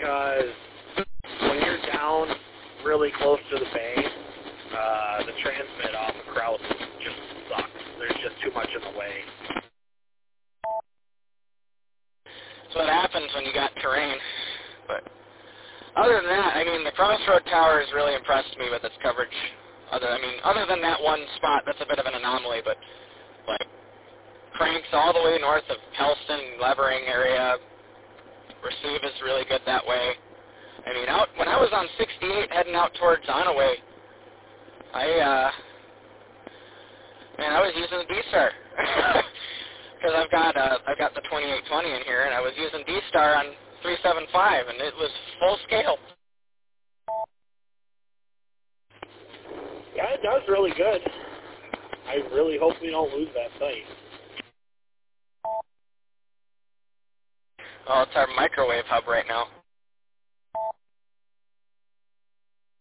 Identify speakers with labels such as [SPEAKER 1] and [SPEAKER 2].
[SPEAKER 1] because when you're down really close to the bay, the transmit off of Kraus just sucks. There's just too much in the way.
[SPEAKER 2] That's what happens when you got terrain. But other than that, I mean, the Crossroad Tower has really impressed me with its coverage. Other than that one spot, that's a bit of an anomaly, but like cranks all the way north of Helston, Levering area, receive is really good that way. I mean, when I was on 68 heading out towards Onaway, I was using the D-Star because I've got the 2820 in here, and I was using D-Star on 375, and it was full scale.
[SPEAKER 1] Yeah, it does really good. I really hope we don't lose that site.
[SPEAKER 2] Well, it's our microwave hub right now.